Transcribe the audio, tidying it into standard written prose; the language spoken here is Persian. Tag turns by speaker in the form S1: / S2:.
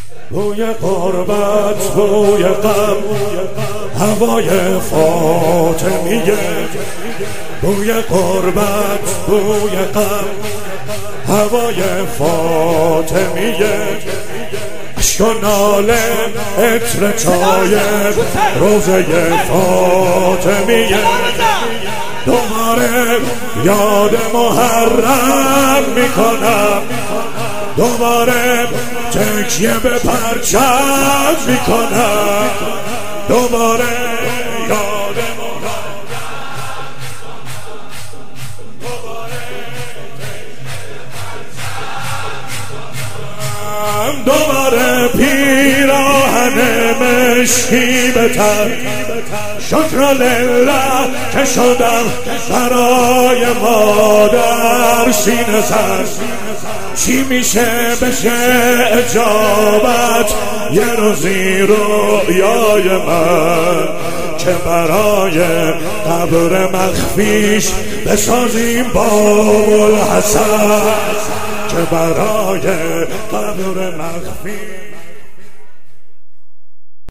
S1: بوی غربت، بوی غم، هوای فاطمیه. بوی غربت، بوی غم، هوای فاطمیه. عشق و ناله، عطر چای، روزه فاطمیه. دوباره یاد محرم میکنم، دوباره تکیه به پرچم میکنم، دوباره یاد محرم، دوباره پیراهن مشکی به تن. شکر لله که شدم برای مادر سینه سر. چی میشه بشه اجابت یه روزی رویای من، که برای قبر مخفیش بسازیم باب الحسن، که برای قبر مخفی